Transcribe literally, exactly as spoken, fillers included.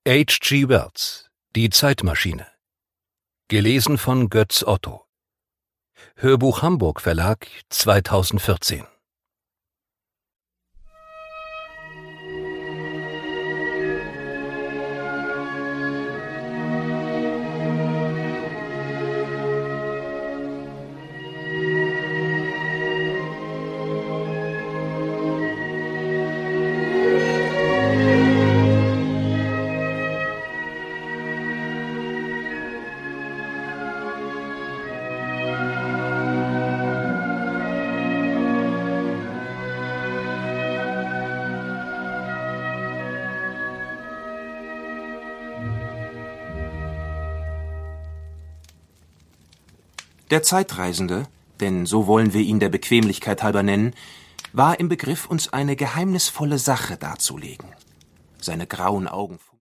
H G Wells, Die Zeitmaschine. Gelesen von Götz Otto. Hörbuch Hamburg Verlag zweitausendvierzehn. Der Zeitreisende, denn so wollen wir ihn der Bequemlichkeit halber nennen, war im Begriff, uns eine geheimnisvolle Sache darzulegen. Seine grauen Augen